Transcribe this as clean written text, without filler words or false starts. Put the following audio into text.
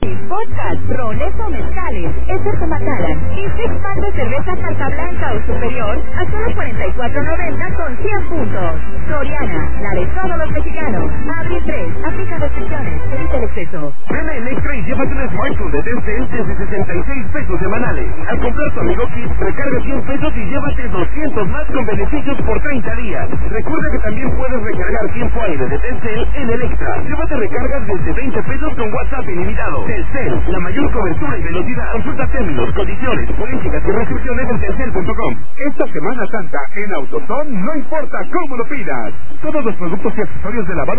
Vodka, rones o mezcales, estos se mataran. Y six pack de cerveza Carta Blanca o superior a solo $44.90 con 100 puntos. Soriana, la de todos los mexicanos. Abril 3, aplica restricciones, evita el exceso. Ven a Electra y llévate un smartphone de Telcel desde 66 pesos semanales. Al comprar tu Amigo Kit, recarga 100 pesos y llévate 200 más con beneficios por 30 días. Recuerda que también puedes recargar tiempo aire de Telcel en Electra. Llévate recargas desde 20 pesos con WhatsApp ilimitado. Telcel, la mayor cobertura y velocidad. Consulta términos, condiciones, políticas y restricciones en telcel.com. Esta Semana Santa en AutoZone no importa cómo lo pidas. Todos los productos y accesorios de lavado